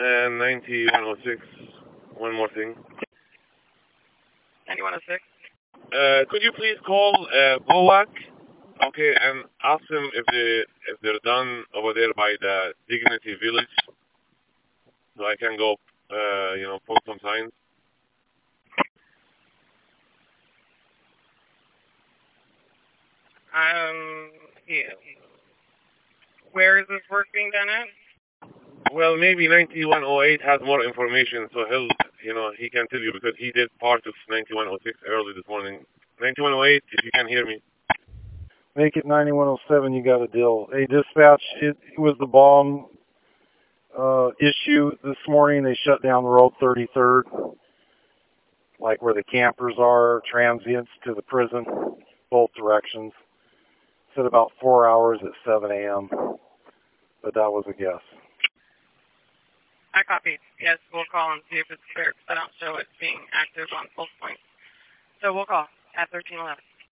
And 9106. One more thing. 9106. Could you please call BOAC? Okay, and ask them if they're done over there by the Dignity Village, so I can go, put some signs. Yeah. Where is this work being done at? Well, maybe 9108 has more information, so he can tell you because he did part of 9106 early this morning. 9108, if you can hear me. Make it 9107, you got a deal. Hey, dispatch, it was the bomb issue this morning. They shut down the road 33rd, like where the campers are, transients to the prison, both directions. Said about 4 hours at 7 a.m., but that was a guess. I copy. Yes, we'll call and see if it's clear, because I don't show it being active on both points. So we'll call at 1311.